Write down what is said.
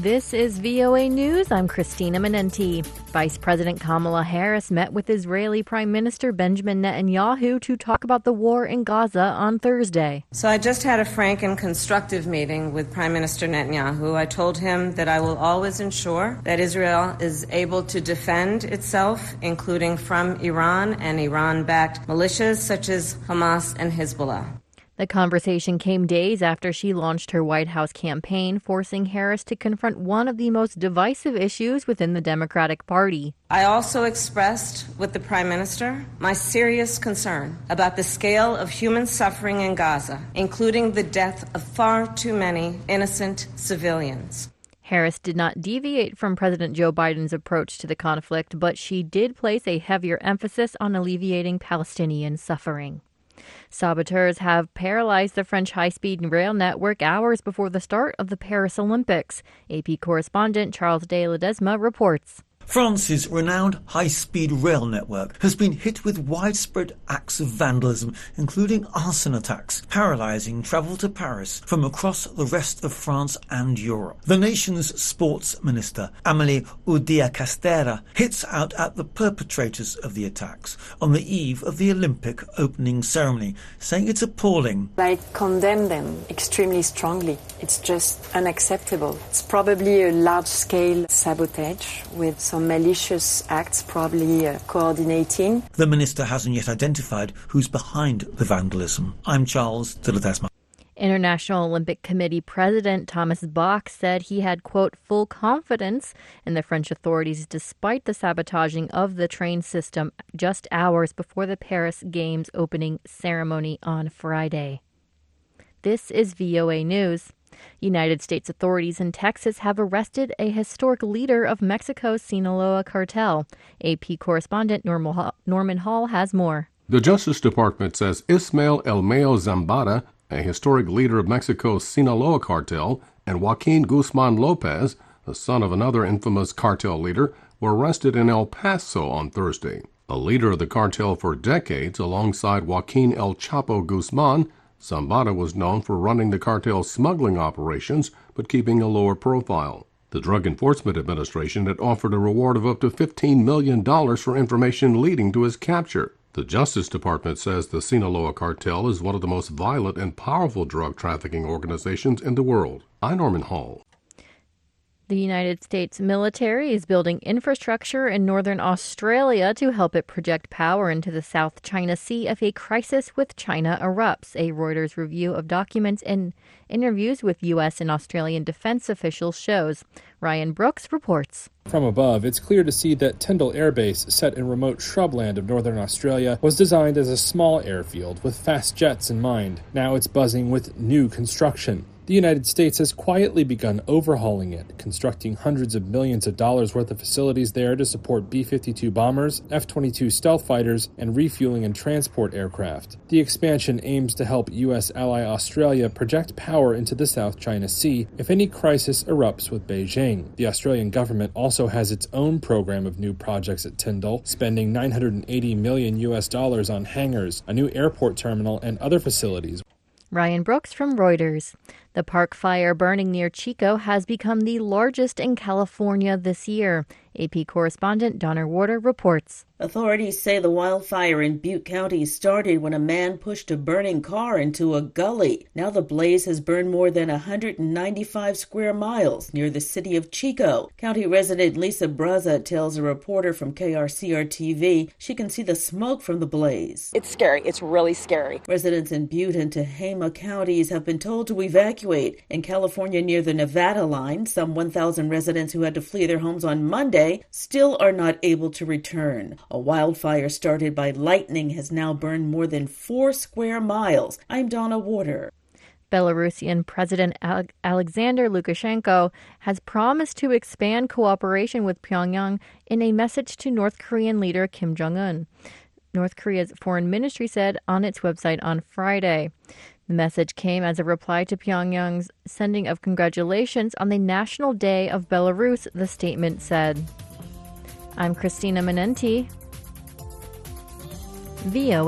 This is VOA News. I'm Christina Menenti. Vice President Kamala Harris met with Israeli Prime Minister Benjamin Netanyahu to talk about the war in Gaza on Thursday. So I just had a frank and constructive meeting with Prime Minister Netanyahu. I told him that I will always ensure that Israel is able to defend itself, including from Iran and Iran-backed militias such as Hamas and Hezbollah. The conversation came days after she launched her White House campaign, forcing Harris to confront one of the most divisive issues within the Democratic Party. I also expressed with the Prime Minister my serious concern about the scale of human suffering in Gaza, including the death of far too many innocent civilians. Harris did not deviate from President Joe Biden's approach to the conflict, but she did place a heavier emphasis on alleviating Palestinian suffering. Saboteurs have paralyzed the French high-speed rail network hours before the start of the Paris Olympics. AP correspondent Charles de Ledesma reports. France's renowned high-speed rail network has been hit with widespread acts of vandalism, including arson attacks, paralysing travel to Paris from across the rest of France and Europe. The nation's sports minister, Amélie Oudéa-Castéra, hits out at the perpetrators of the attacks on the eve of the Olympic opening ceremony, saying it's appalling. I condemn them extremely strongly. It's just unacceptable. It's probably a large-scale sabotage with some malicious acts probably coordinating. The minister hasn't yet identified who's behind the vandalism. I'm Charles de Ledesma. International Olympic Committee President Thomas Bach said he had, quote, full confidence in the French authorities despite the sabotaging of the train system just hours before the Paris Games opening ceremony on Friday. This is VOA News. United States authorities in Texas have arrested a historic leader of Mexico's Sinaloa cartel. AP correspondent Norman Hall has more. The Justice Department says Ismael Elmeo Zambada, a historic leader of Mexico's Sinaloa cartel, and Joaquin Guzman Lopez, the son of another infamous cartel leader, were arrested in El Paso on Thursday. A leader of the cartel for decades alongside Joaquin El Chapo Guzman, Zambada was known for running the cartel's smuggling operations, but keeping a lower profile. The Drug Enforcement Administration had offered a reward of up to $15 million for information leading to his capture. The Justice Department says the Sinaloa cartel is one of the most violent and powerful drug trafficking organizations in the world. I'm Norman Hall. The United States military is building infrastructure in northern Australia to help it project power into the South China Sea if a crisis with China erupts. A Reuters review of documents and interviews with U.S. and Australian defense officials shows. Ryan Brooks reports. From above, it's clear to see that Tyndall Air Base, set in remote shrubland of northern Australia, was designed as a small airfield with fast jets in mind. Now it's buzzing with new construction. The United States has quietly begun overhauling it, constructing hundreds of millions of dollars worth of facilities there to support B-52 bombers, F-22 stealth fighters, and refueling and transport aircraft. The expansion aims to help U.S. ally Australia project power into the South China Sea if any crisis erupts with Beijing. The Australian government also has its own program of new projects at Tyndall, spending $980 million on hangars, a new airport terminal, and other facilities. Ryan Brooks from Reuters. The park fire burning near Chico has become the largest in California this year. AP correspondent Donner Warder reports. Authorities say the wildfire in Butte County started when a man pushed a burning car into a gully. Now the blaze has burned more than 195 square miles near the city of Chico. County resident Lisa Braza tells a reporter from KRCR-TV she can see the smoke from the blaze. It's scary. It's really scary. Residents in Butte and Tehama counties have been told to evacuate. In California near the Nevada line, some 1,000 residents who had to flee their homes on Monday still are not able to return. A wildfire started by lightning has now burned more than 4 square miles. I'm Donna Warder. Belarusian President Alexander Lukashenko has promised to expand cooperation with Pyongyang in a message to North Korean leader Kim Jong-un. North Korea's foreign ministry said on its website on Friday. The message came as a reply to Pyongyang's sending of congratulations on the National Day of Belarus, the statement said. I'm Christina Menenti, VOA.